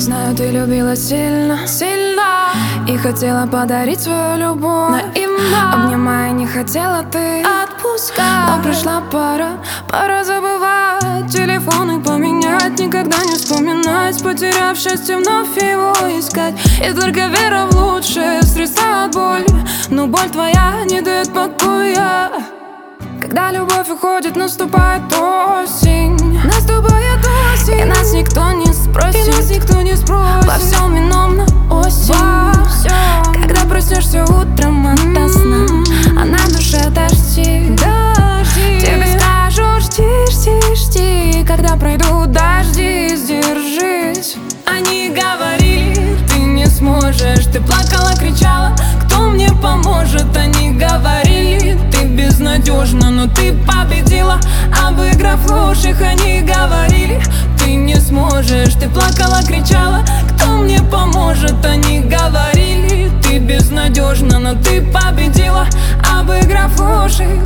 Знаю, ты любила сильно, сильно, и хотела подарить свою любовь наивно, обнимая не хотела ты отпускать. Но пришла пора забывать, телефоны поменять, никогда не вспоминать, потеряв счастье, вновь его искать. И только вера в лучшее средство от боли, но боль твоя не дает покоя. Когда любовь уходит, наступает осень, и нас никто не спросит, во всем виновна осень. Когда проснешься утром ото сна, а на душе дожди, тебе скажут: жди, когда пройдут дожди, сдержись. Они говорили: ты не сможешь, ты плакала, кричала: кто мне поможет? Они говорили: ты безнадежна, но ты победила, обыграв ложь их. Они говорили: ты не сможешь, ты плакала, кричала: кто мне поможет? Они говорили: ты безнадежна, но ты победила, обыграв ложь их.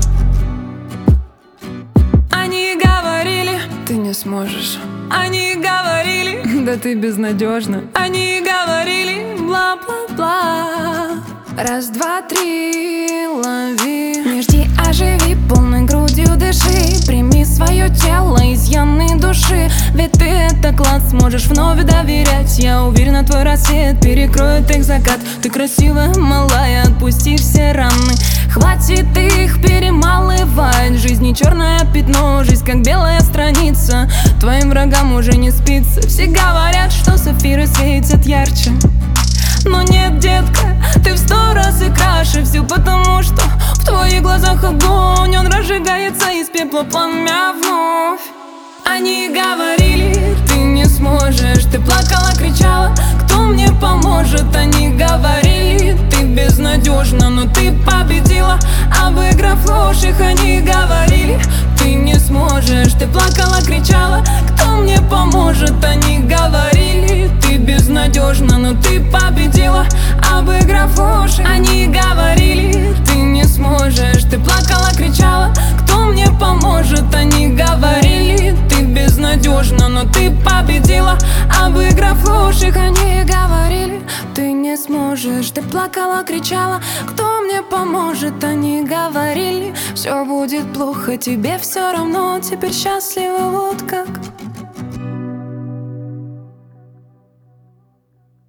Они говорили: ты не сможешь. Они говорили: да ты безнадежна. Они говорили: бла-бла-бла. Раз, два, три, лови. Не жди, а живи, полной грудью дыши. Прими свое тело, изъяны души. Ведь ты это класс, сможешь вновь доверять. Я уверена, твой рассвет перекроет их закат. Ты красивая, малая, отпусти все раны. Хватит их перемалывать. В жизни черное пятно, жизнь как белая страница. Твоим врагам уже не спится. Все говорят, что сапфиры светят ярче, но нет, детка, ты в 100 раз и краше. Все потому, что в твоих глазах огонь, он разжигается из пепла пламя вновь. Они говорили: ты не сможешь, ты плакала, кричала: кто мне поможет? Они говорили: ты безнадежна, но ты победила, обыграв ложь их. Они говорили: ты не сможешь, ты плакала, кричала: кто мне поможет? Они говорили: ты безнадежна, но ты победила, обыграв ложь их. Они говорили: ты не сможешь, ты плакала, кричала: кто мне поможет? Они говорили: ты безнадежна, но ты победила, обыграв ложь их. Они говорили: ты не сможешь, ты плакала, кричала: кто мне поможет? Они говорили: все будет плохо, тебе все равно, теперь счастлива вот как.